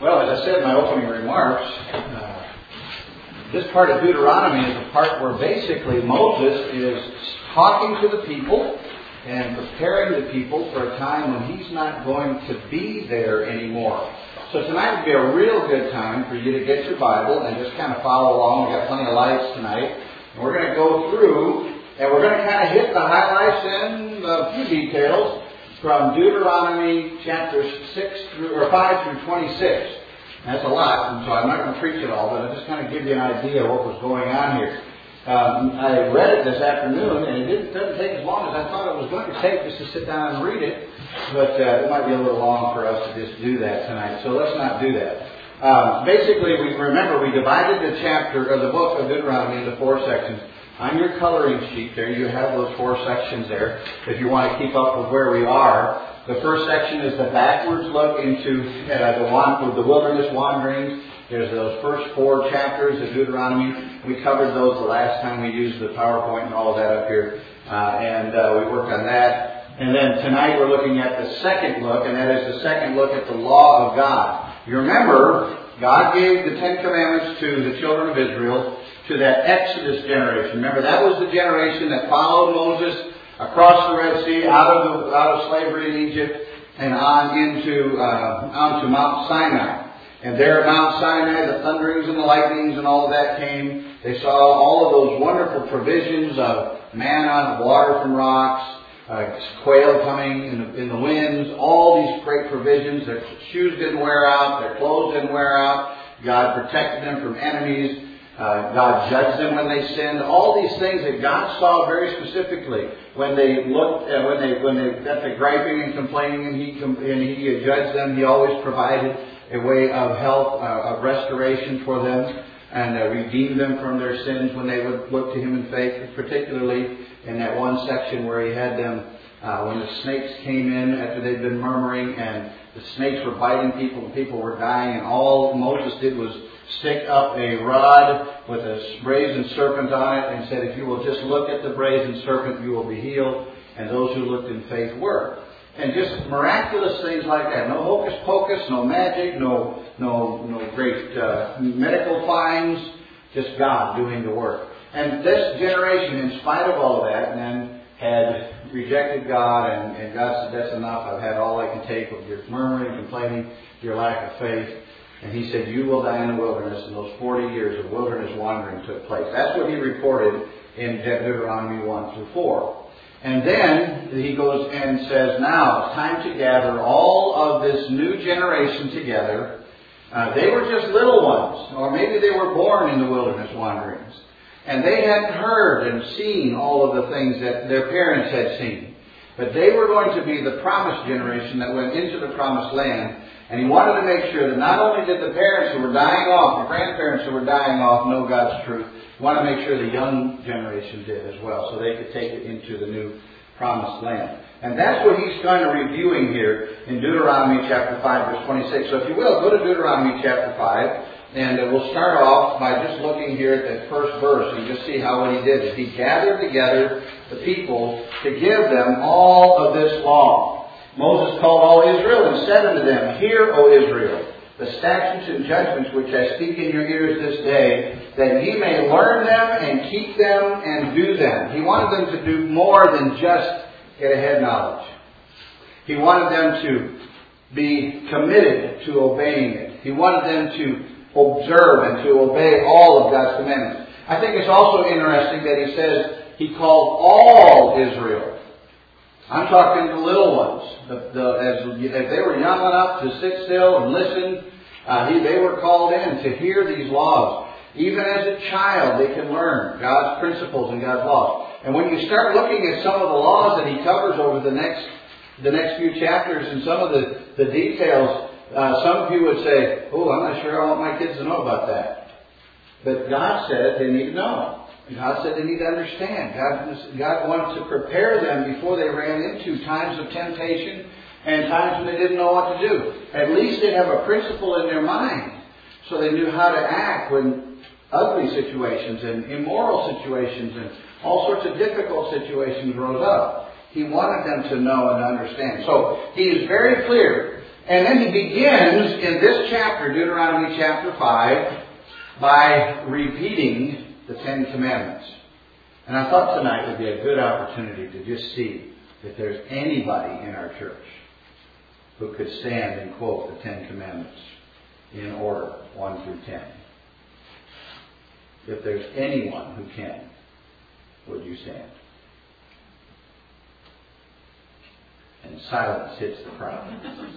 Well, as I said in my opening remarks, this part of Deuteronomy is a part where basically Moses is talking to the people and preparing the people for a time when he's not going to be there anymore. So tonight would be a real good time for you to get your Bible and just kind of follow along. We've got plenty of lights tonight. And we're going to go through and we're going to kind of hit the highlights and a few details from Deuteronomy chapters 5 through 26. That's a lot, and so I'm not going to preach it all, but I'll just kind of give you an idea of what was going on here. I read it this afternoon, and it doesn't take as long as I thought it was going to take just to sit down and read it, but it might be a little long for us to just do that tonight, so let's not do that. Basically, we divided the chapter of the book of Deuteronomy into 4 sections. On your coloring sheet there, you have those 4 sections there, if you want to keep up with where we are. The first section is the backwards look into the wilderness wanderings. There's those first 4 chapters of Deuteronomy. We covered those the last time we used the PowerPoint and all of that up here. And we worked on that. And then tonight we're looking at the second look, and that is the second look at the law of God. You remember, God gave the 10 Commandments to the children of Israel, to that Exodus generation. Remember, that was the generation that followed Moses across the Red Sea, out of slavery in Egypt, and onto Mount Sinai. And there at Mount Sinai, the thunderings and the lightnings and all of that came. They saw all of those wonderful provisions of manna, water from rocks, quail coming in the winds, all these great provisions. Their shoes didn't wear out, their clothes didn't wear out. God protected them from enemies. God judged them when they sinned. All these things that God saw very specifically when they looked, when they got the griping and complaining, and He judged them. He always provided a way of help, of restoration for them, and redeemed them from their sins when they would look to Him in faith. Particularly in that one section where He had them when the snakes came in after they'd been murmuring, and the snakes were biting people, and people were dying, and all Moses did was stick up a rod with a brazen serpent on it and said, if you will just look at the brazen serpent, you will be healed. And those who looked in faith were. And just miraculous things like that. No hocus pocus, no magic, no great medical finds, just God doing the work. And this generation, in spite of all of that, then had rejected God, and God said, that's enough. I've had all I can take of your murmuring, complaining, your lack of faith. And He said, you will die in the wilderness, and those 40 years of wilderness wandering took place. That's what He reported in Deuteronomy 1 through 4. And then He goes and says, now it's time to gather all of this new generation together. They were just little ones, or maybe they were born in the wilderness wanderings. And they hadn't heard and seen all of the things that their parents had seen. But they were going to be the promised generation that went into the promised land. And He wanted to make sure that not only did the parents who were dying off, the grandparents who were dying off, know God's truth, He wanted to make sure the young generation did as well, so they could take it into the new promised land. And that's what He's kind of reviewing here in Deuteronomy chapter 5, verse 26. So if you will, go to Deuteronomy chapter 5, and we'll start off by just looking here at that first verse and just see how what He did is He gathered together the people to give them all of this law. Moses called all Israel and said unto them, hear, O Israel, the statutes and judgments which I speak in your ears this day, that ye may learn them and keep them and do them. He wanted them to do more than just get a head knowledge. He wanted them to be committed to obeying it. He wanted them to observe and to obey all of God's commandments. I think it's also interesting that He says He called all Israel. I'm talking the little ones. If they were young enough to sit still and listen, they were called in to hear these laws. Even as a child, they can learn God's principles and God's laws. And when you start looking at some of the laws that He covers over the next few chapters and some of the details, some of you would say, oh, I'm not sure I want my kids to know about that. But God said they need to know. God said they need to understand. God wanted to prepare them before they ran into times of temptation and times when they didn't know what to do. At least they'd have a principle in their mind so they knew how to act when ugly situations and immoral situations and all sorts of difficult situations rose up. He wanted them to know and understand. So He is very clear And then he begins in this chapter, Deuteronomy chapter 5, by repeating the Ten Commandments. And I thought tonight would be a good opportunity to just see if there's anybody in our church who could stand and quote the Ten Commandments in order, 1 through 10. If there's anyone who can, would you stand? And silence hits the crowd.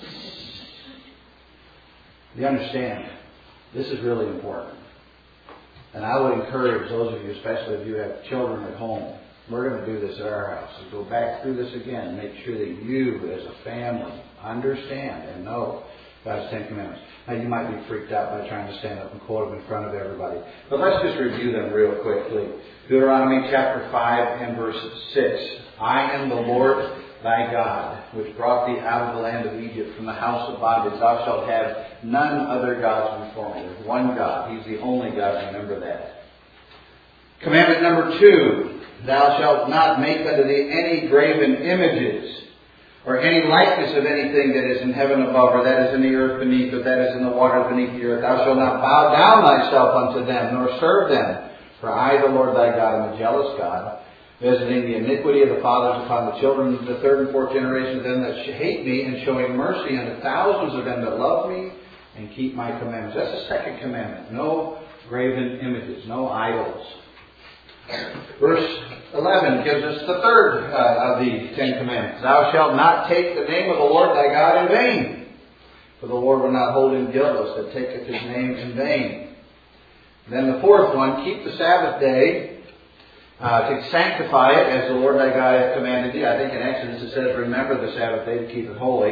You understand, this is really important. And I would encourage those of you, especially if you have children at home, we're going to do this at our house. So go back through this again and make sure that you, as a family, understand and know God's Ten Commandments. Now, you might be freaked out by trying to stand up and quote them in front of everybody. But let's just review them real quickly. Deuteronomy chapter 5 and verse 6. I am the Lord thy God, which brought thee out of the land of Egypt from the house of bondage. Thou shalt have none other gods before me. There's one God. He's the only God. Remember that. Commandment number 2. Thou shalt not make unto thee any graven images, or any likeness of anything that is in heaven above, or that is in the earth beneath, or that is in the water beneath the earth. Thou shalt not bow down thyself unto them, nor serve them. For I, the Lord thy God, am a jealous God, visiting the iniquity of the fathers upon the children of the third and fourth generation of them that hate me, and showing mercy unto thousands of them that love me and keep my commandments. That's the second commandment. No graven images, no idols. Verse 11 gives us the third of the Ten Commandments. Thou shalt not take the name of the Lord thy God in vain, for the Lord will not hold him guiltless that taketh his name in vain. Then the fourth one, keep the Sabbath day to sanctify it as the Lord thy God hath commanded thee. I think in Exodus it says, remember the Sabbath day to keep it holy.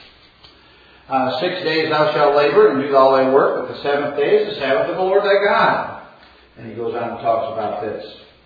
6 days thou shalt labor and do all thy work, but the seventh day is the Sabbath of the Lord thy God. And he goes on and talks about this.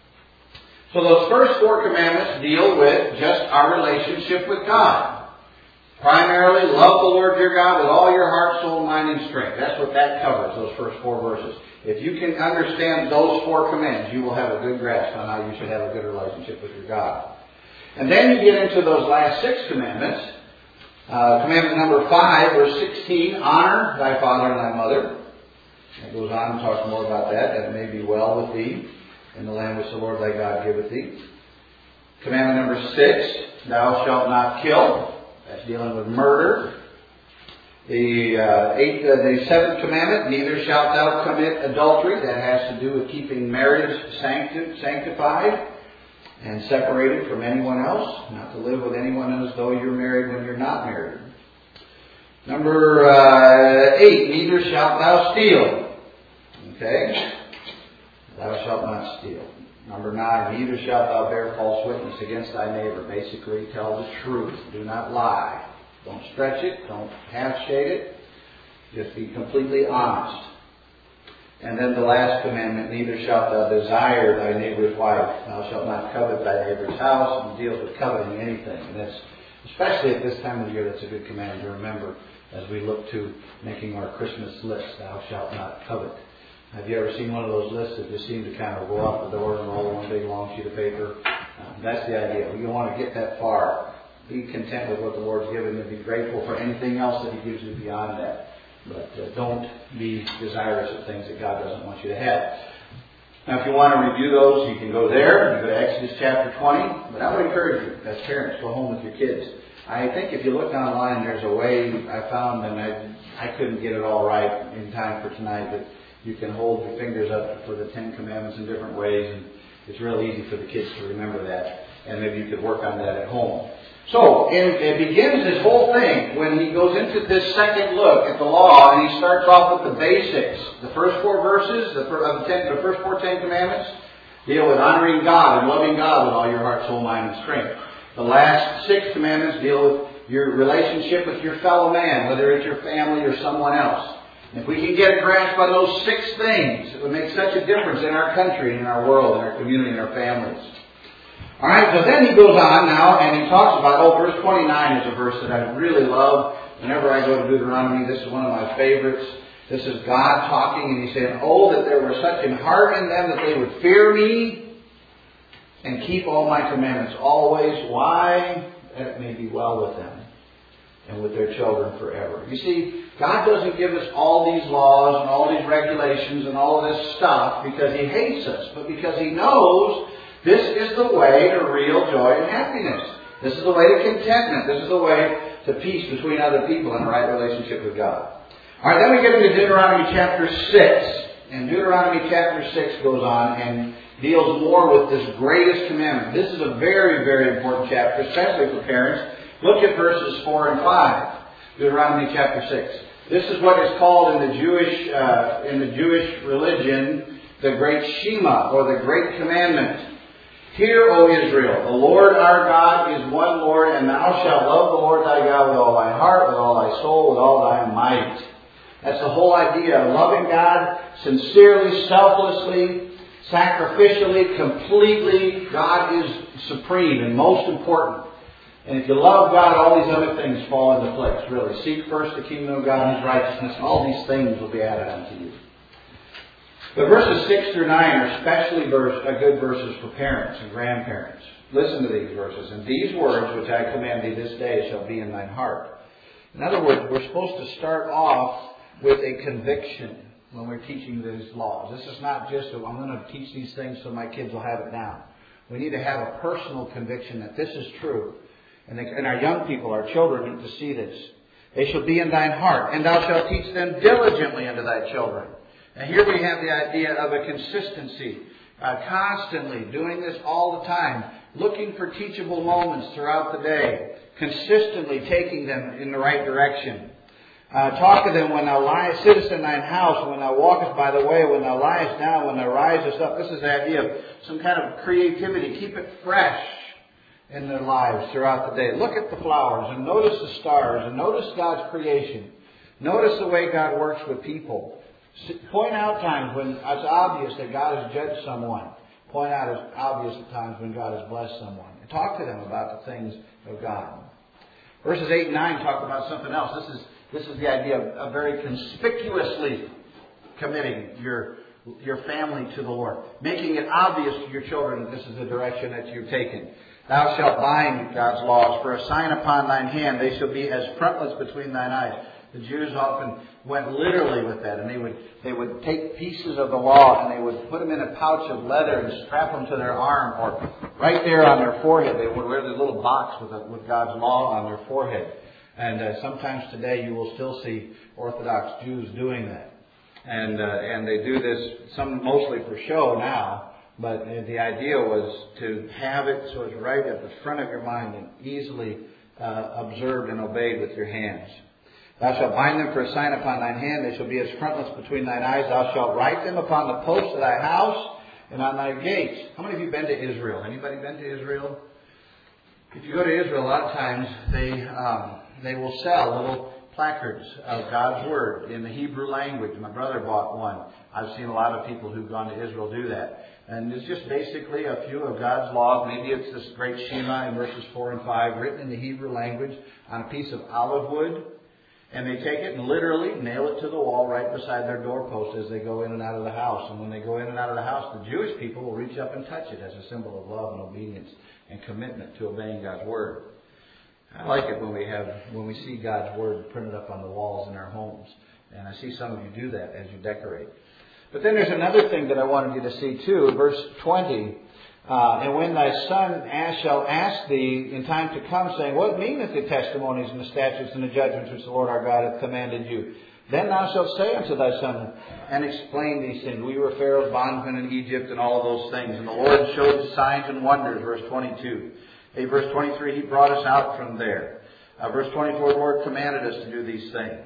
So those first 4 commandments deal with just our relationship with God. Primarily, love the Lord your God with all your heart, soul, mind, and strength. That's what that covers, those first 4 verses. If you can understand those 4 commands, you will have a good grasp on how you should have a good relationship with your God. And then you get into those last 6 commandments. Commandment number 5, verse 16, honor thy father and thy mother. It goes on and talks more about that it may be well with thee in the land which the Lord thy God giveth thee. Commandment number 6, thou shalt not kill. That's dealing with murder. The 7th commandment, neither shalt thou commit adultery. That has to do with keeping marriage sanctified and separated from anyone else. Not to live with anyone as though you're married when you're not married. Number 8, neither shalt thou steal. Okay? Thou shalt not steal. Number 9, neither shalt thou bear false witness against thy neighbor. Basically, tell the truth. Do not lie. Don't stretch it. Don't half-shade it. Just be completely honest. And then the last commandment, neither shalt thou desire thy neighbor's wife. Thou shalt not covet thy neighbor's house. And deals with coveting anything. And that's, especially at this time of the year, that's a good command to remember as we look to making our Christmas list. Thou shalt not covet. Have you ever seen one of those lists that just seem to kind of go out the door and roll one big long sheet of paper? That's the idea. You want to get that far. Be content with what the Lord's given you. Be grateful for anything else that He gives you beyond that. But don't be desirous of things that God doesn't want you to have. Now, if you want to review those, you can go there. You go to Exodus chapter 20. But I would encourage you, as parents, go home with your kids. I think if you look online, there's a way I found, and I couldn't get it all right in time for tonight, but you can hold your fingers up for the Ten Commandments in different ways, and it's real easy for the kids to remember that. And maybe you could work on that at home. So, it begins this whole thing when he goes into this second look at the law, and he starts off with the basics. The first 4 verses, the first 4 Ten Commandments, deal with honoring God and loving God with all your heart, soul, mind, and strength. The last 6 commandments deal with your relationship with your fellow man, whether it's your family or someone else. And if we can get a grasp on those 6 things, it would make such a difference in our country, in our world, in our community, in our families. All right, so then he goes on now, and he talks about, verse 29 is a verse that I really love. Whenever I go to Deuteronomy, this is one of my favorites. This is God talking, and he's saying, oh, that there were such an heart in them that they would fear me and keep all my commandments always. Why? That it may be well with them. and with their children forever. You see, God doesn't give us all these laws and all these regulations and all of this stuff because He hates us, but because He knows this is the way to real joy and happiness. This is the way to contentment. This is the way to peace between other people and a right relationship with God. All right, then we get into Deuteronomy chapter 6. And Deuteronomy chapter 6 goes on and deals more with this greatest commandment. This is a very, very important chapter, especially for parents. Look at verses 4 and 5. Deuteronomy chapter 6. This is what is called in the Jewish religion the great Shema, or the great commandment. Hear, O Israel, the Lord our God is one Lord, and thou shalt love the Lord thy God with all thy heart, with all thy soul, with all thy might. That's the whole idea of loving God sincerely, selflessly, sacrificially, completely. God is supreme and most important. And if you love God, all these other things fall into place, really. Seek first the kingdom of God and His righteousness. All these things will be added unto you. But verses 6 through 9 are especially good verses for parents and grandparents. Listen to these verses. And these words which I command thee this day shall be in thine heart. In other words, we're supposed to start off with a conviction when we're teaching these laws. This is not just, I'm going to teach these things so my kids will have it down. We need to have a personal conviction that this is true. And our young people, our children, need to see this. They shall be in thine heart, and thou shalt teach them diligently unto thy children. And here we have the idea of a consistency. Constantly doing this all the time. Looking for teachable moments throughout the day. Consistently taking them in the right direction. Talk to them when thou liest, sittest in thine house, when thou walkest by the way, when thou liest down, when thou risest up. This is the idea of some kind of creativity. Keep it fresh in their lives throughout the day. Look at the flowers and notice the stars and notice God's creation. Notice the way God works with people. Point out times when it's obvious that God has judged someone. Point out it's obvious at times when God has blessed someone. And talk to them about the things of God. Verses 8 and 9 talk about something else. This is the idea of very conspicuously committing your family to the Lord. Making it obvious to your children that this is the direction that you've taken. Thou shalt bind God's laws for a sign upon thine hand. They shall be as frontlets between thine eyes. The Jews often went literally with that. And they would take pieces of the law and they would put them in a pouch of leather and strap them to their arm. Or right there on their forehead. They would wear this little box with God's law on their forehead. And sometimes today you will still see Orthodox Jews doing that. And they do this mostly for show now. But the idea was to have it so it's right at the front of your mind and easily observed and obeyed with your hands. Thou shalt bind them for a sign upon thine hand. They shall be as frontlets between thine eyes. Thou shalt write them upon the posts of thy house and on thy gates. How many of you have been to Israel? Anybody been to Israel? If you go to Israel, a lot of times they will sell little placards of God's Word in the Hebrew language. My brother bought one. I've seen a lot of people who've gone to Israel do that. And it's just basically a few of God's laws. Maybe it's this great Shema in verses 4 and 5 written in the Hebrew language on a piece of olive wood. And they take it and literally nail it to the wall right beside their doorpost as they go in and out of the house. And when they go in and out of the house, the Jewish people will reach up and touch it as a symbol of love and obedience and commitment to obeying God's Word. I like it when we see God's Word printed up on the walls in our homes. And I see some of you do that as you decorate. But then there's another thing that I wanted you to see too. Verse 20. And when thy son shall ask thee in time to come, saying, What meaneth the testimonies and the statutes and the judgments which the Lord our God hath commanded you? Then thou shalt say unto thy son, and explain these things. We were Pharaoh's bondmen in Egypt and all of those things. And the Lord showed signs and wonders, verse 22. Verse 23, He brought us out from there. Verse 24, the Lord commanded us to do these things.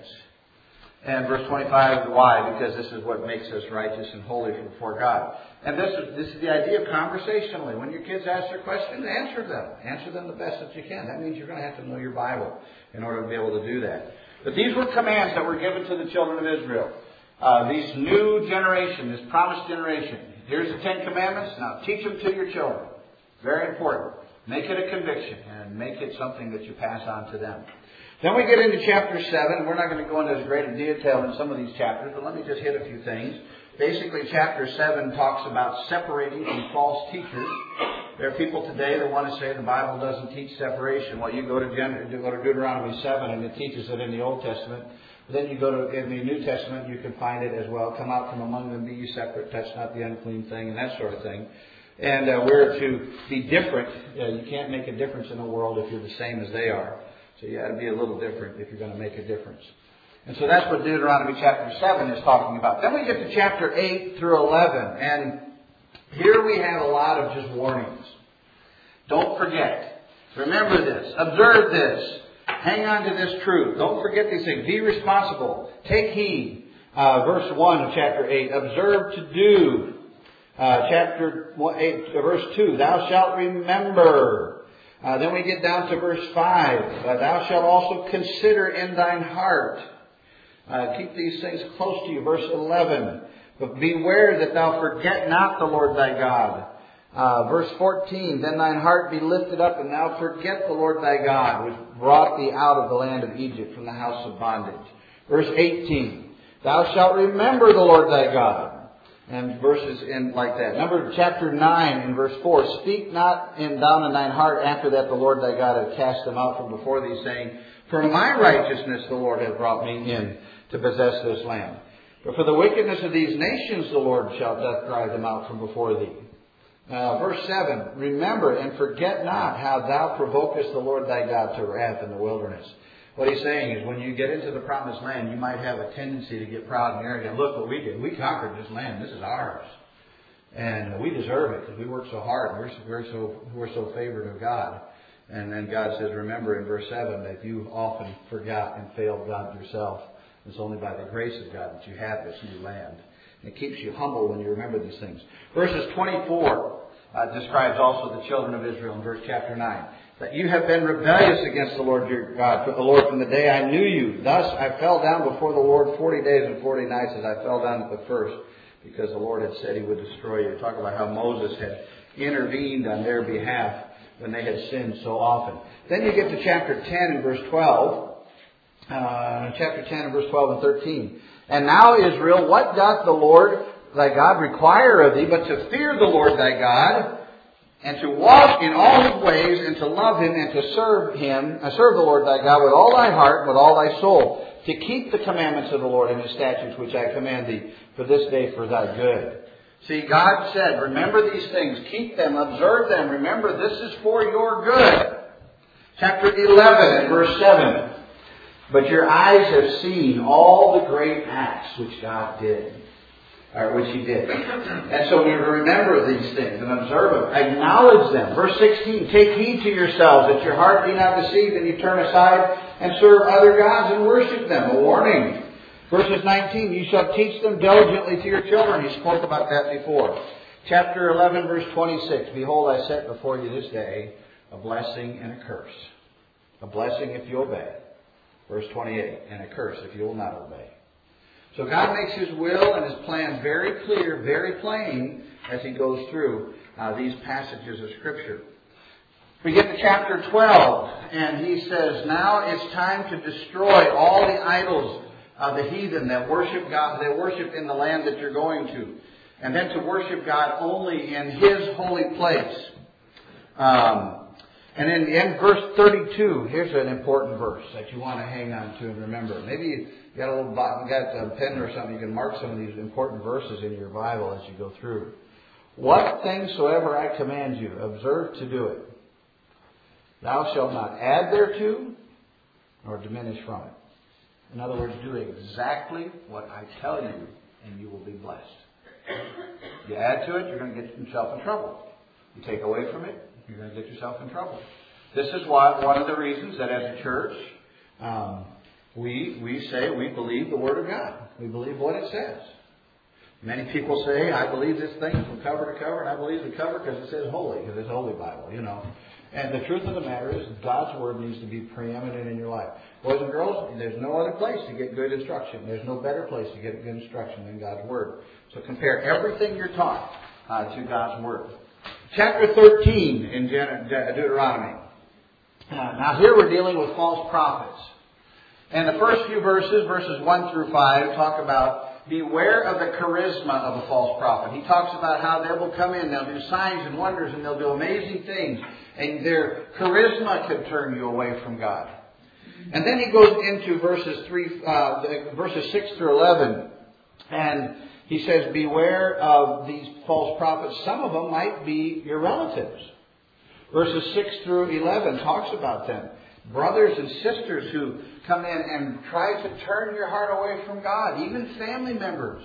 And verse 25, why? Because this is what makes us righteous and holy before God. And this is the idea of conversationally. When your kids ask your questions, answer them. Answer them the best that you can. That means you're going to have to know your Bible in order to be able to do that. But these were commands that were given to the children of Israel. This new generation, this promised generation. Here's the 10 Commandments. Now teach them to your children. Very important. Make it a conviction and make it something that you pass on to them. Then we get into chapter 7. We're not going to go into as great a detail in some of these chapters, but let me just hit a few things. Basically, chapter 7 talks about separating from false teachers. There are people today that want to say the Bible doesn't teach separation. Well, you go to Deuteronomy 7 and it teaches it in the Old Testament. Then you go to in the New Testament, you can find it as well. Come out from among them, be ye separate, touch not the unclean thing, and that sort of thing. And we're to be different. You can't make a difference in the world if you're the same as they are. So you got to be a little different if you're going to make a difference. And so that's what Deuteronomy chapter 7 is talking about. Then we get to chapter 8 through 11. And here we have a lot of just warnings. Don't forget. Remember this. Observe this. Hang on to this truth. Don't forget these things. Be responsible. Take heed. Verse 1 of chapter 8. Observe to do. Chapter 8, verse 2. Thou shalt remember. Then we get down to verse 5. Thou shalt also consider in thine heart. Keep these things close to you. Verse 11. But beware that thou forget not the Lord thy God. Verse 14. Then thine heart be lifted up, and thou forget the Lord thy God, which brought thee out of the land of Egypt from the house of bondage. Verse 18. Thou shalt remember the Lord thy God. And verses in like that. Chapter 9 and verse 4. Speak not down in thine heart after that the Lord thy God hath cast them out from before thee, saying, For my righteousness the Lord hath brought me in to possess this land. But for the wickedness of these nations the Lord doth drive them out from before thee. Verse 7. Remember and forget not how thou provokest the Lord thy God to wrath in the wilderness. What he's saying is when you get into the promised land, you might have a tendency to get proud and arrogant. Look what we did. We conquered this land. This is ours. And we deserve it because we worked so hard. We're so favored of God. And then God says, remember in verse 7 that you often forgot and failed God yourself. It's only by the grace of God that you have this new land. And it keeps you humble when you remember these things. Verses 24 describes also the children of Israel in verse chapter 9. That you have been rebellious against the Lord your God, the Lord from the day I knew you. Thus I fell down before the Lord 40 days and 40 nights as I fell down at the first, because the Lord had said he would destroy you. Talk about how Moses had intervened on their behalf when they had sinned so often. Then you get to chapter 10 and verse 12. Chapter 10 and verse 12 and 13. And now, Israel, what doth the Lord thy God require of thee, but to fear the Lord thy God, and to walk in all his ways, and to love him, and to serve the Lord thy God with all thy heart, and with all thy soul, to keep the commandments of the Lord and his statutes which I command thee for this day for thy good. See, God said, remember these things, keep them, observe them, remember this is for your good. Chapter 11 and verse 7. But your eyes have seen all the great acts which God did. Or which he did. And so we remember these things and observe them. Acknowledge them. Verse 16. Take heed to yourselves that your heart be not deceived and you turn aside and serve other gods and worship them. A warning. Verses 19. You shall teach them diligently to your children. He spoke about that before. Chapter 11 verse 26. Behold, I set before you this day a blessing and a curse. A blessing if you obey. Verse 28. And a curse if you will not obey. So God makes his will and his plan very clear, very plain as he goes through these passages of Scripture. We get to chapter 12 and he says, now it's time to destroy all the idols of the heathen that worship God, that worship in the land that you're going to. And then to worship God only in his holy place. And in verse 32, here's an important verse that you want to hang on to and remember. Maybe you got a pen or something, you can mark some of these important verses in your Bible as you go through. What things soever I command you, observe to do it. Thou shalt not add thereto, nor diminish from it. In other words, do exactly what I tell you, and you will be blessed. You add to it, you're going to get yourself in trouble. You take away from it, you're going to get yourself in trouble. This is why one of the reasons that as a church, we say we believe the Word of God. We believe what it says. Many people say, I believe this thing from cover to cover, and I believe the cover because it says holy, because it's Holy Bible, you know. And the truth of the matter is God's Word needs to be preeminent in your life. Boys and girls, there's no other place to get good instruction. There's no better place to get good instruction than God's Word. So compare everything you're taught to God's Word. Chapter 13 in Deuteronomy. Now here we're dealing with false prophets. And the first few verses, verses 1 through 5, talk about beware of the charisma of a false prophet. He talks about how they will come in, they'll do signs and wonders, and they'll do amazing things. And their charisma could turn you away from God. And then he goes into verses 6 through 11. And he says, beware of these false prophets. Some of them might be your relatives. Verses 6 through 11 talks about them. Brothers and sisters who come in and try to turn your heart away from God. Even family members.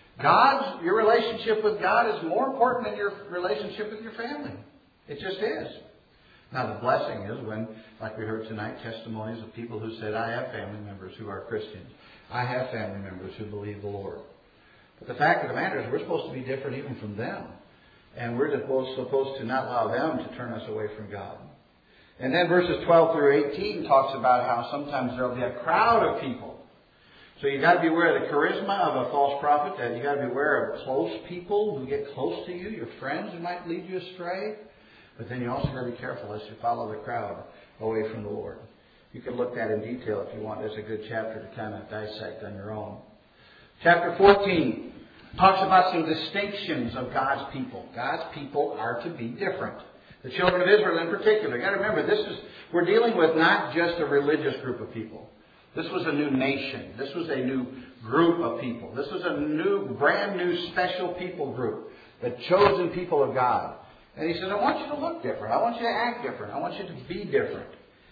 Your relationship with God is more important than your relationship with your family. It just is. Now the blessing is when, like we heard tonight, testimonies of people who said, I have family members who are Christians. I have family members who believe the Lord. But the fact of the matter is we're supposed to be different even from them. And we're supposed to not allow them to turn us away from God. And then verses 12 through 18 talks about how sometimes there will be a crowd of people. So you've got to be aware of the charisma of a false prophet. You've got to be aware of close people who get close to you, your friends who might lead you astray. But then you also got to be careful as you follow the crowd away from the Lord. You can look at that in detail if you want. There's a good chapter to kind of dissect on your own. Chapter 14 talks about some distinctions of God's people. God's people are to be different. The children of Israel in particular. You've got to remember, we're dealing with not just a religious group of people. This was a new nation. This was a new group of people. This was a brand new special people group. The chosen people of God. And he says, I want you to look different. I want you to act different. I want you to be different.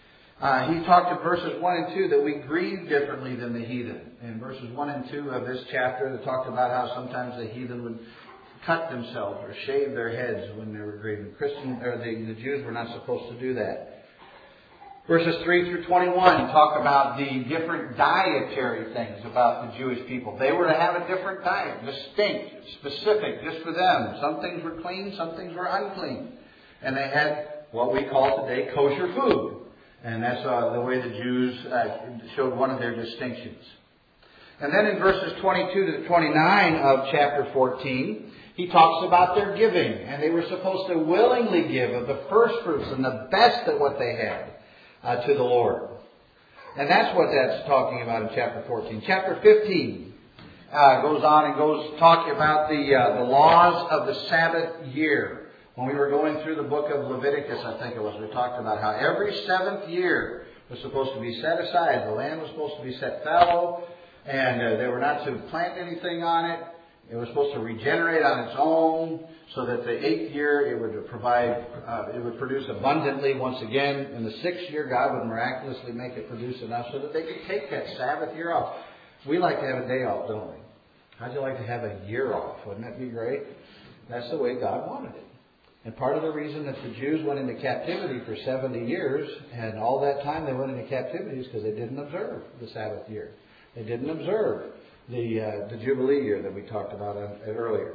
He talked in verses 1 and 2 that we grieve differently than the heathen. In verses 1 and 2 of this chapter, they talked about how sometimes the heathen would cut themselves or shave their heads when they were grieving. The Jews were not supposed to do that. Verses 3 through 21 talk about the different dietary things about the Jewish people. They were to have a different diet, distinct, specific, just for them. Some things were clean, some things were unclean. And they had what we call today kosher food. And that's the way the Jews showed one of their distinctions. And then in verses 22 to 29 of chapter 14, he talks about their giving. And they were supposed to willingly give of the first fruits and the best of what they had to the Lord. And that's what that's talking about in chapter 14. Chapter 15 goes on and talking about the laws of the Sabbath year. When we were going through the book of Leviticus, I think it was, we talked about how every seventh year was supposed to be set aside. The land was supposed to be set fallow, and they were not to plant anything on it. It was supposed to regenerate on its own, so that the 8th year it would produce abundantly once again. In the 6th year, God would miraculously make it produce enough so that they could take that Sabbath year off. We like to have a day off, don't we? How'd you like to have a year off? Wouldn't that be great? That's the way God wanted it. And part of the reason that the Jews went into captivity for 70 years, and all that time they went into captivity, is because they didn't observe the Sabbath year. They didn't observe the Jubilee year that we talked about earlier.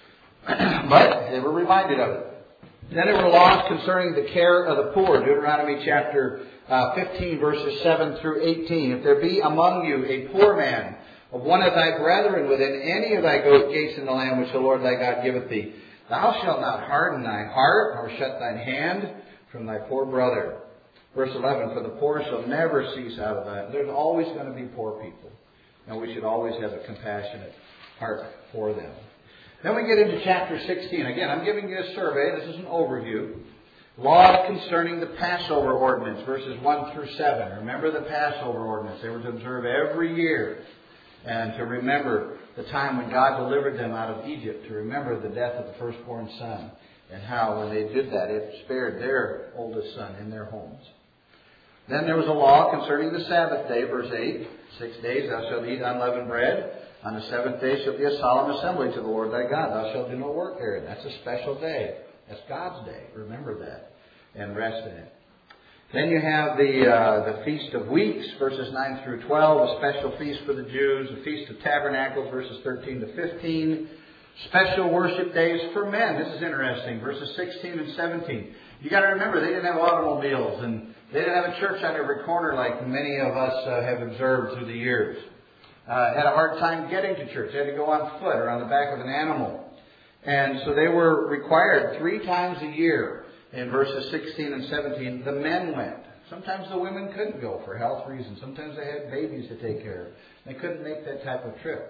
But they were reminded of it. Then there were laws concerning the care of the poor. Deuteronomy chapter 15, verses 7 through 18. If there be among you a poor man of one of thy brethren within any of thy gates in the land which the Lord thy God giveth thee, thou shalt not harden thy heart, nor shut thine hand from thy poor brother. Verse 11, for the poor shall never cease out of that. There's always going to be poor people. And we should always have a compassionate heart for them. Then we get into chapter 16. Again, I'm giving you a survey. This is an overview. Law concerning the Passover ordinance, verses 1 through 7. Remember the Passover ordinance. They were to observe every year. And to remember the time when God delivered them out of Egypt. To remember the death of the firstborn son. And how when they did that, it spared their oldest son in their homes. Then there was a law concerning the Sabbath day, verse 8. 6 days thou shalt eat unleavened bread. On the 7th day shall be a solemn assembly to the Lord thy God. Thou shalt do no work therein. That's a special day. That's God's day. Remember that. And rest in it. Then you have the Feast of Weeks, verses 9 through 12. A special feast for the Jews. The Feast of Tabernacles, verses 13 to 15. Special worship days for men. This is interesting. Verses 16 and 17. You got to remember, they didn't have automobiles, and they didn't have a church on every corner like many of us have observed through the years. Had a hard time getting to church. They had to go on foot or on the back of an animal. And so they were required 3 times a year. In verses 16 and 17, the men went. Sometimes the women couldn't go for health reasons. Sometimes they had babies to take care of. They couldn't make that type of trip.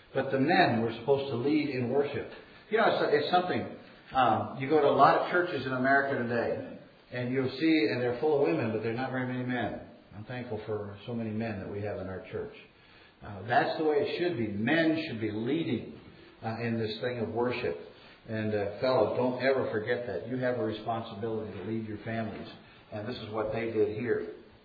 But the men were supposed to lead in worship. You know, it's something. You go to a lot of churches in America today, and you'll see, and they're full of women, but there's not very many men. I'm thankful for so many men that we have in our church. That's the way it should be. Men should be leading in this thing of worship. And fellows, don't ever forget that. You have a responsibility to lead your families. And this is what they did here.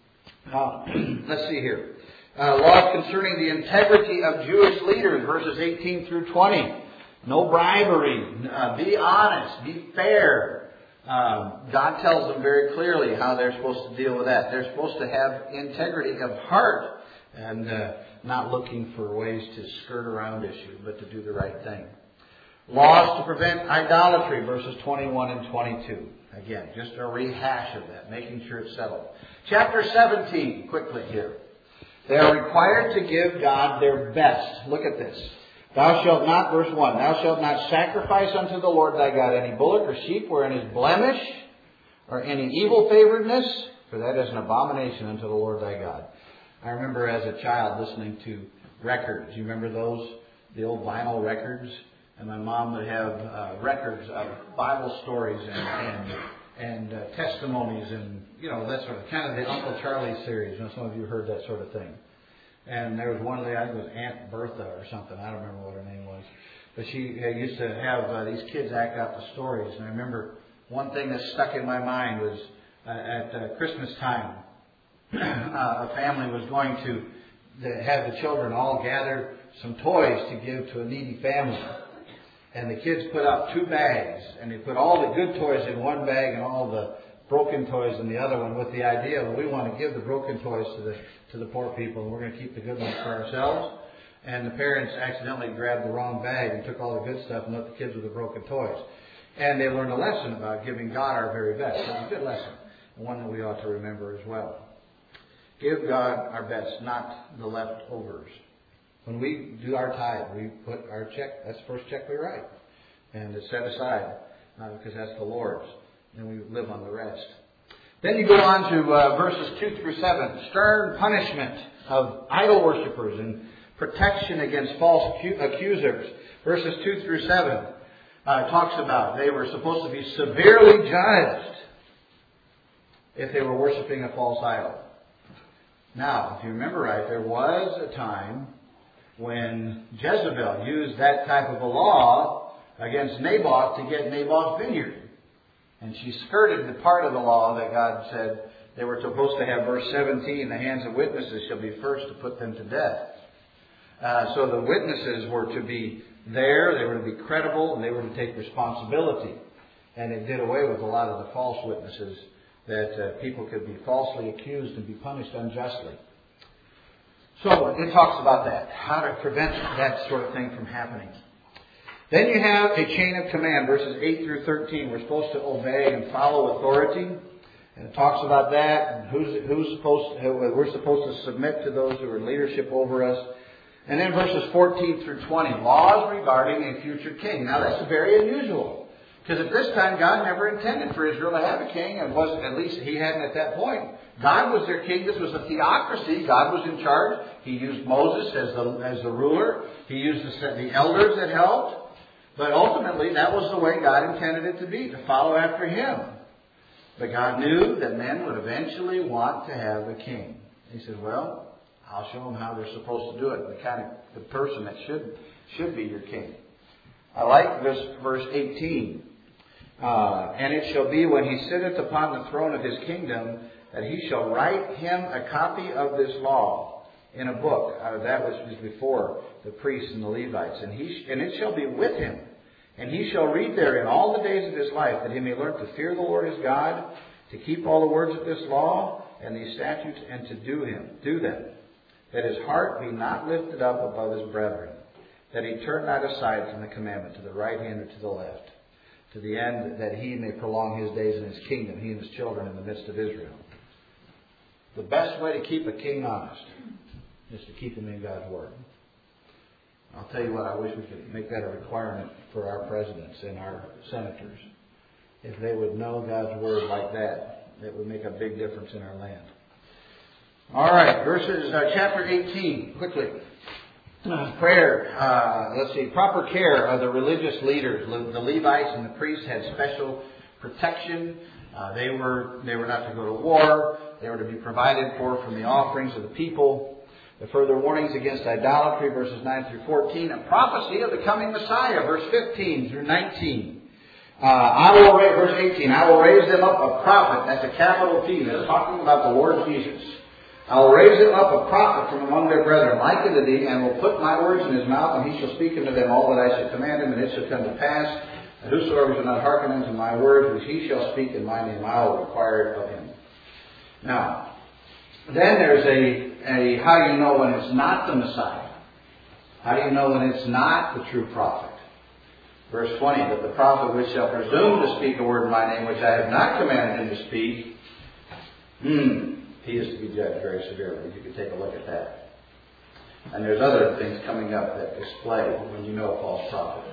Let's see here. Laws concerning the integrity of Jewish leaders, verses 18 through 20. No bribery. Be honest. Be fair. God tells them very clearly how they're supposed to deal with that. They're supposed to have integrity of heart and not looking for ways to skirt around issues, but to do the right thing. Laws to prevent idolatry, verses 21 and 22. Again, just a rehash of that, making sure it's settled. Chapter 17, quickly here. They are required to give God their best. Look at this. Thou shalt not, verse 1, thou shalt not sacrifice unto the Lord thy God any bullock or sheep wherein is blemish or any evil favoredness, for that is an abomination unto the Lord thy God. I remember as a child listening to records. You remember those? The old vinyl records? And my mom would have records of Bible stories and testimonies and, you know, that sort of, kind of the Uncle Charlie series. You know, some of you heard that sort of thing. And there was one lady, I think it was Aunt Bertha or something. I don't remember what her name was. But she used to have these kids act out the stories. And I remember one thing that stuck in my mind was at Christmas time, a family was going to have the children all gather some toys to give to a needy family. And the kids put out 2 bags, and they put all the good toys in one bag and all the broken toys in the other one, with the idea that we want to give the broken toys to the poor people, and we're going to keep the good ones for ourselves. And the parents accidentally grabbed the wrong bag and took all the good stuff and left the kids with the broken toys. And they learned a lesson about giving God our very best. It was a good lesson, and one that we ought to remember as well. Give God our best, not the leftovers. When we do our tithe, we put our check, that's the first check we write. And it's set aside, because that's the Lord's. And we live on the rest. Then you go on to verses 2 through 7. Stern punishment of idol worshippers and protection against false accusers. Verses 2 through 7 talks about they were supposed to be severely judged if they were worshiping a false idol. Now, if you remember right, there was a time when Jezebel used that type of a law against Naboth to get Naboth's vineyard. And she skirted the part of the law that God said they were supposed to have, verse 17, the hands of witnesses shall be first to put them to death. So the witnesses were to be there, they were to be credible, and they were to take responsibility. And it did away with a lot of the false witnesses that people could be falsely accused and be punished unjustly. So it talks about that, how to prevent that sort of thing from happening. Then you have a chain of command, verses 8 through 13. We're supposed to obey and follow authority. And it talks about that, and we're supposed to submit to those who are in leadership over us. And then verses 14 through 20, laws regarding a future king. Now that's very unusual. Because at this time, God never intended for Israel to have a king. And wasn't, at least he hadn't at that point. God was their king. This was a theocracy. God was in charge. He used Moses as the ruler. He used the elders that helped. But ultimately, that was the way God intended it to be, to follow after Him. But God knew that men would eventually want to have a king. He said, well, I'll show them how they're supposed to do it. The person that should be your king. I like this verse 18. And it shall be when he sitteth upon the throne of his kingdom that he shall write him a copy of this law in a book. That was before the priests and the Levites. And it shall be with him. And he shall read therein all the days of his life, that he may learn to fear the Lord his God, to keep all the words of this law and these statutes, and to do them. That his heart be not lifted up above his brethren, that he turn not aside from the commandment to the right hand or to the left, to the end that he may prolong his days in his kingdom, he and his children in the midst of Israel. The best way to keep a king honest is to keep him in God's Word. I'll tell you what, I wish we could make that a requirement for our presidents and our senators. If they would know God's Word like that, it would make a big difference in our land. All right, chapter 18, quickly. Prayer. Let's see. Proper care of the religious leaders. The Levites and the priests had special protection. They were not to go to war. They were to be provided for from the offerings of the people. The further warnings against idolatry, verses 9 through 14. A prophecy of the coming Messiah, verse 15 through 19. Verse 18, I will raise them up a prophet. That's a capital P. That's talking about the Lord Jesus. I will raise them up a prophet from among their brethren, like unto thee, and will put my words in his mouth, and he shall speak unto them all that I shall command him, and it shall come to pass, that whosoever shall not hearken unto my words, which he shall speak in my name, I will require it of him. Now, then there's a how you know when it's not the Messiah. How do you know when it's not the true prophet? Verse 20, that the prophet which shall presume to speak a word in my name, which I have not commanded him to speak, he is to be judged very severely. You can take a look at that. And there's other things coming up that display when you know a false prophet.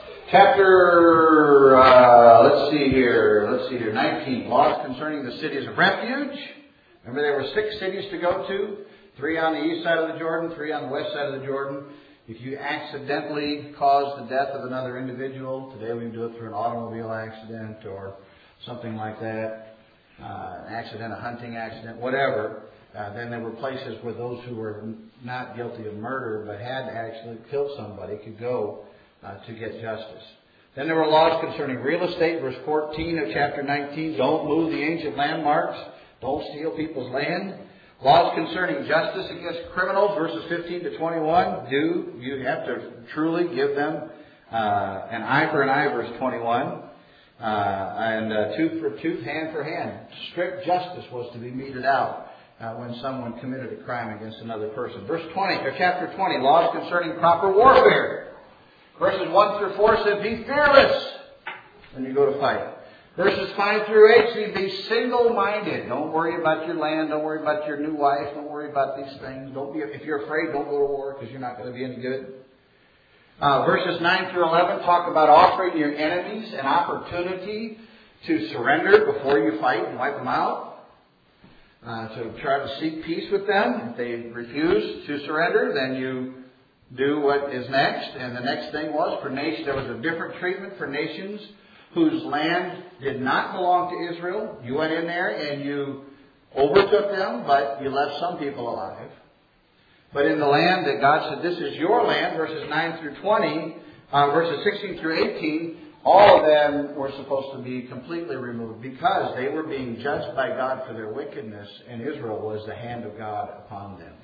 Chapter, let's see here, 19. Laws concerning the cities of refuge. Remember there were 6 cities to go to. 3 on the east side of the Jordan, 3 on the west side of the Jordan. If you accidentally cause the death of another individual, today we can do it through an automobile accident or something like that, an accident, a hunting accident, whatever. Then there were places where those who were not guilty of murder but had actually killed somebody could go to get justice. Then there were laws concerning real estate, verse 14 of chapter 19. Don't move the ancient landmarks. Don't steal people's land. Laws concerning justice against criminals, verses 15 to 21. You have to truly give them an eye for an eye, verse 21. And tooth for tooth, hand for hand. Strict justice was to be meted out when someone committed a crime against another person. Chapter 20, laws concerning proper warfare. Verses 1 through 4 said, be fearless when you go to fight. Verses 5 through 8 say, be single-minded. Don't worry about your land. Don't worry about your new wife. Don't worry about these things. If you're afraid, don't go to war because you're not going to be any good. Verses 9 through 11 talk about offering your enemies an opportunity to surrender before you fight and wipe them out. So try to seek peace with them. If they refuse to surrender, then you do what is next. And the next thing was for nations, there was a different treatment for nations whose land did not belong to Israel. You went in there and you overtook them, but you left some people alive. But in the land that God said, this is your land, verses 9 through 20, verses 16 through 18, all of them were supposed to be completely removed because they were being judged by God for their wickedness, and Israel was the hand of God upon them.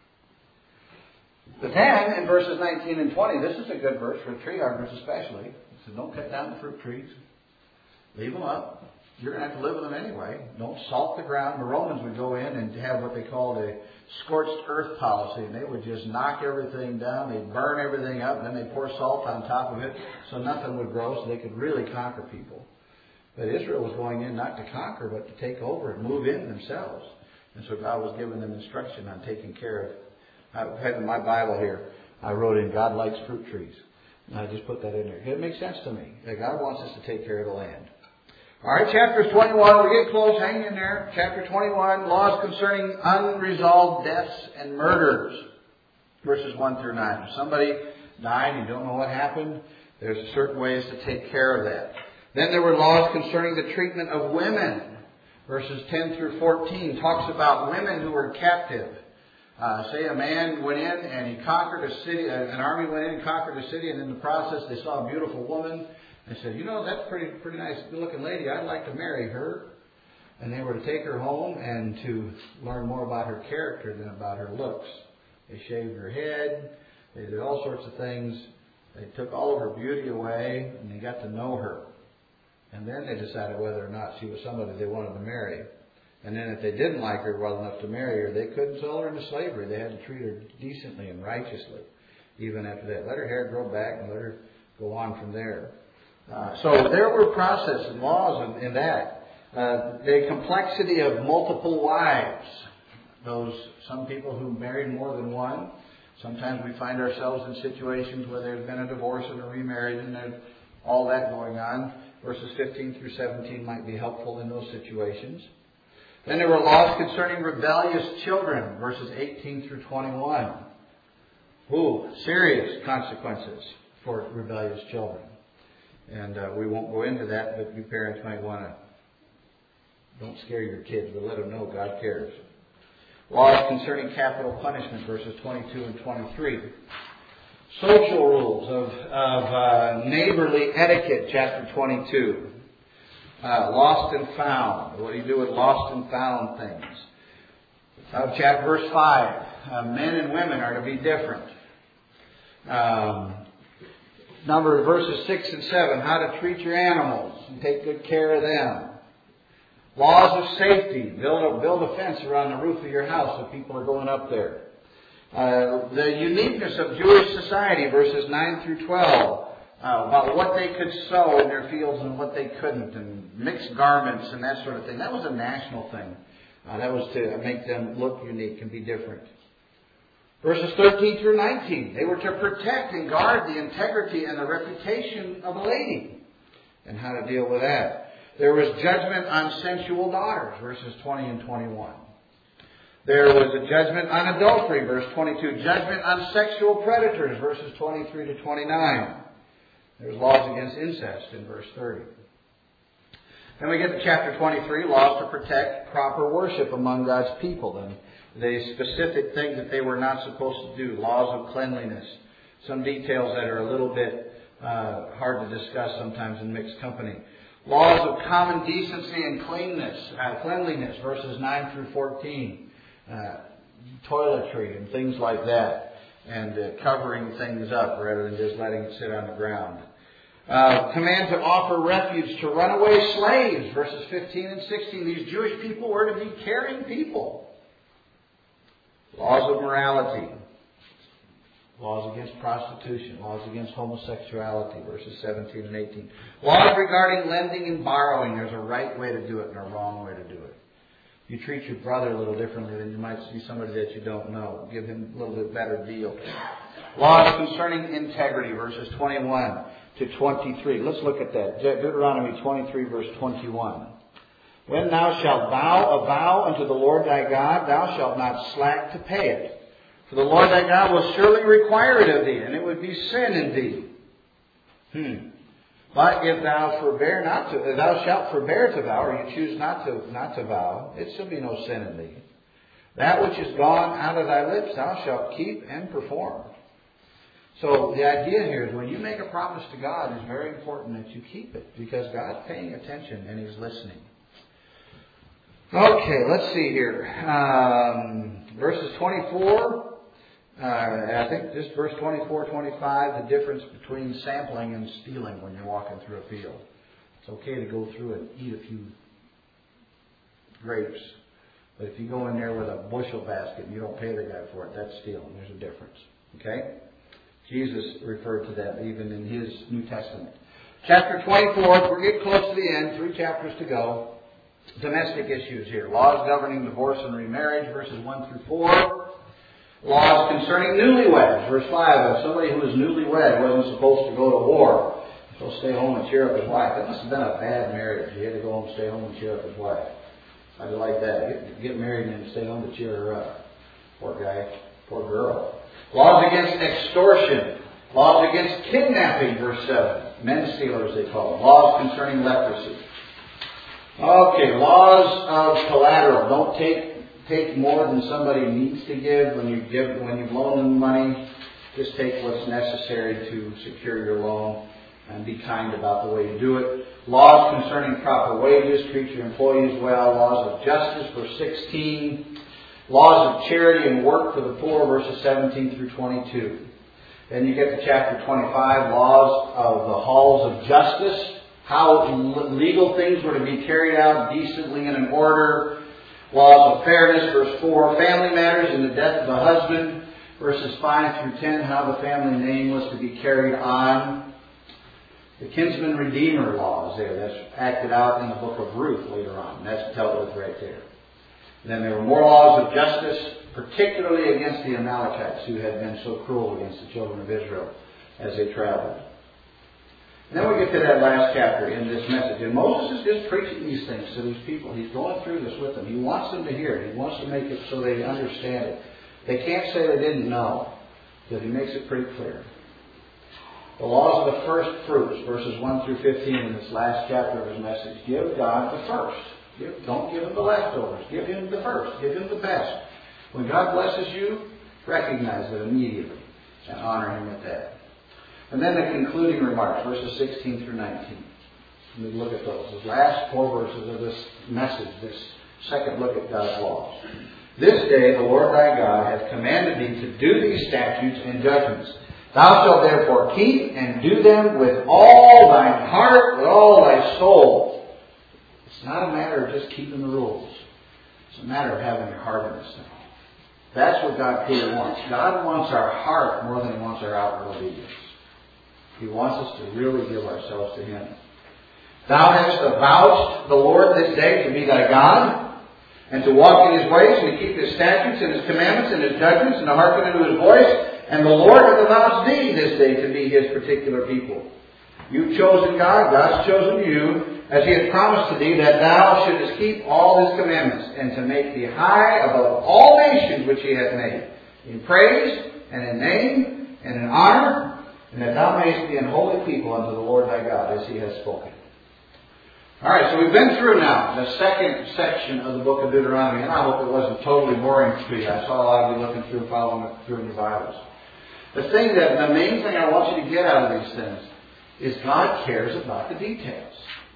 But then, in verses 19 and 20, this is a good verse for tree hugers especially. It says, don't cut down the fruit trees. Leave them up. You're going to have to live with them anyway. Don't salt the ground. The Romans would go in and have what they called a scorched earth policy. And they would just knock everything down. They'd burn everything up. And then they'd pour salt on top of it so nothing would grow so they could really conquer people. But Israel was going in not to conquer but to take over and move in themselves. And so God was giving them instruction on taking care of. I've had in my Bible here, I wrote in, God likes fruit trees. And I just put that in there. It makes sense to me. That God wants us to take care of the land. All right, chapters 21. We're getting close. Hang in there. Chapter 21, laws concerning unresolved deaths and murders. Verses 1 through 9. If somebody died, you don't know what happened, there's certain ways to take care of that. Then there were laws concerning the treatment of women. Verses 10 through 14 talks about women who were captive. Say a man went in and he conquered a city, an army went in and conquered a city, and in the process they saw a beautiful woman. They said, you know, that's pretty nice, good-looking lady. I'd like to marry her. And they were to take her home and to learn more about her character than about her looks. They shaved her head. They did all sorts of things. They took all of her beauty away, and they got to know her. And then they decided whether or not she was somebody they wanted to marry. And then if they didn't like her well enough to marry her, they couldn't sell her into slavery. They had to treat her decently and righteously, even after that. Let her hair grow back and let her go on from there. So there were processes and laws in that. The complexity of multiple wives. Some people who married more than one. Sometimes we find ourselves in situations where there's been a divorce and a remarriage and there's all that going on. Verses 15 through 17 might be helpful in those situations. Then there were laws concerning rebellious children, verses 18 through 21. Serious consequences for rebellious children. And we won't go into that, but you parents might want to, don't scare your kids, but let them know God cares. Laws concerning capital punishment, verses 22 and 23. Social rules of neighborly etiquette, chapter 22. Lost and found. What do you do with lost and found things? Chapter verse 5. Men and women are to be different. Number verses 6 and 7. How to treat your animals and take good care of them. Laws of safety. Build a fence around the roof of your house so people are going up there. The uniqueness of Jewish society, verses 9 through 12. About what they could sow in their fields and what they couldn't, and mixed garments and that sort of thing. That was a national thing. That was to make them look unique and be different. Verses 13 through 19. They were to protect and guard the integrity and the reputation of a lady, and how to deal with that. There was judgment on sensual daughters, verses 20 and 21. There was a judgment on adultery, verse 22. Judgment on sexual predators, verses 23 to 29. There's laws against incest in verse 30. Then we get to chapter 23, laws to protect proper worship among God's people and the specific things that they were not supposed to do. Laws of cleanliness. Some details that are a little bit hard to discuss sometimes in mixed company. Laws of common decency and cleanliness, verses 9 through 14. Toiletry and things like that. And covering things up rather than just letting it sit on the ground. Command to offer refuge to runaway slaves, verses 15 and 16. These Jewish people were to be caring people. Laws of morality. Laws against prostitution. Laws against homosexuality, verses 17 and 18. Laws regarding lending and borrowing. There's a right way to do it and a wrong way to do it. You treat your brother a little differently than you might see somebody that you don't know. Give him a little bit better deal. Laws concerning integrity, verses 21 to 23. Let's look at that. Deuteronomy 23, verse 21. When thou shalt vow a vow unto the Lord thy God, thou shalt not slack to pay it. For the Lord thy God will surely require it of thee, and it would be sin in thee. But if thou shalt forbear to vow, or you choose not to vow, it shall be no sin in thee. That which is gone out of thy lips thou shalt keep and perform. So the idea here is when you make a promise to God, it's very important that you keep it, because God's paying attention and He's listening. Okay, let's see here. Verses 24. I think just verse 24, 25, the difference between sampling and stealing when you're walking through a field. It's okay to go through and eat a few grapes. But if you go in there with a bushel basket and you don't pay the guy for it, that's stealing. There's a difference. Okay? Jesus referred to that even in His New Testament. Chapter 24, we're getting close to the end. 3 chapters to go. Domestic issues here. Laws governing divorce and remarriage, verses 1 through 4. Laws concerning newlyweds, verse 5. If somebody who was newlywed wasn't supposed to go to war, so stay home and cheer up his wife. That must have been a bad marriage. He had to go home, stay home, and cheer up his wife. I'd like that. Get married and then stay home to cheer her up. Poor guy, poor girl. Laws against extortion. Laws against kidnapping, verse 7. Men stealers, they call them. Laws concerning leprosy. Okay, laws of collateral. Don't take more than somebody needs to give. When you loan them money, just take what's necessary to secure your loan and be kind about the way you do it. Laws concerning proper wages. Treat your employees well. Laws of justice, verse 16. Laws of charity and work for the poor, verses 17 through 22. Then you get to chapter 25, laws of the halls of justice. How legal things were to be carried out decently and in order. Laws of fairness, verse 4. Family matters and the death of a husband, verses 5 through 10. How the family name was to be carried on. The kinsman redeemer laws there. That's acted out in the book of Ruth later on. That's dealt with right there. And then there were more laws of justice, particularly against the Amalekites, who had been so cruel against the children of Israel as they traveled. And then we get to that last chapter in this message. And Moses is just preaching these things to these people. He's going through this with them. He wants them to hear it. He wants to make it so they understand it. They can't say they didn't know. that he makes it pretty clear. The laws of the first fruits, verses 1 through 15 in this last chapter of his message. Give God the first. Don't give him the leftovers. Give him the first. Give him the best. When God blesses you, recognize it immediately and honor him with that. And then the concluding remarks, verses 16 through 19. Let me look at those. The last 4 verses of this message, this second look at God's laws. This day the Lord thy God hath commanded thee to do these statutes and judgments. Thou shalt therefore keep and do them with all thine heart, with all thy soul. It's not a matter of just keeping the rules. It's a matter of having your heart in this thing. That's what God truly wants. God wants our heart more than he wants our outward obedience. He wants us to really give ourselves to him. Thou hast avouched the Lord this day to be thy God, and to walk in his ways, and to keep his statutes and his commandments and his judgments, and to hearken unto his voice. And the Lord hath avouched thee this day to be his particular people. You've chosen God, God's chosen you, as he hath promised to thee, that thou shouldest keep all his commandments, and to make thee high above all nations which he hath made, in praise, and in name, and in honor, and that thou mayest be an holy people unto the Lord thy God, as he has spoken. Alright, so we've been through now the second section of the book of Deuteronomy, and I hope it wasn't totally boring to you. I saw a lot of you looking through, following it through in your Bibles. The main thing I want you to get out of these things is God cares about the details.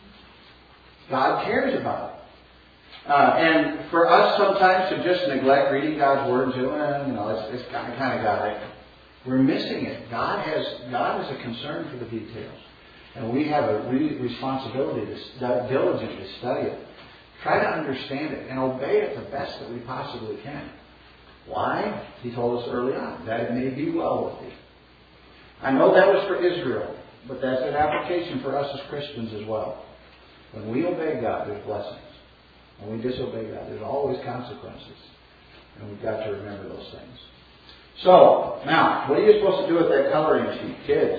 God cares about it. And for us sometimes to just neglect reading God's Word and say, it's kind of God. We're missing it. God is a concern for the details. And we have a responsibility to diligently study it. Try to understand it and obey it the best that we possibly can. Why? He told us early on, that it may be well with thee. I know that was for Israel, but that's an application for us as Christians as well. When we obey God, there's blessings. When we disobey God, there's always consequences. And we've got to remember those things. So, now, what are you supposed to do with that coloring sheet?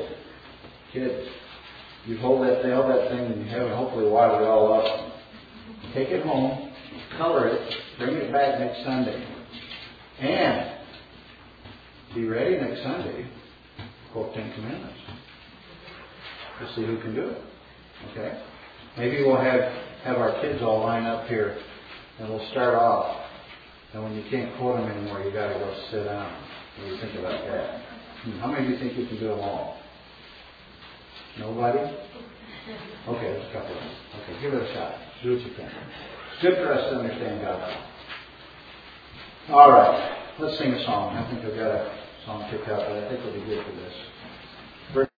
Kids. You held that thing and you have it hopefully wadded it all up. Take it home, color it, bring it back next Sunday. And be ready next Sunday, quote 10 Commandments. We'll see who can do it. Okay? Maybe we'll have our kids all line up here and we'll start off. And when you can't quote them anymore, you got to go sit down. What do you think about that? How many of you think you can do them all? Nobody? Okay, there's a couple of them. Okay, give it a shot. Do what you can. It's good for us to understand God. All right, let's sing a song. I think I've got a song picked up, but I think it'll be good for this.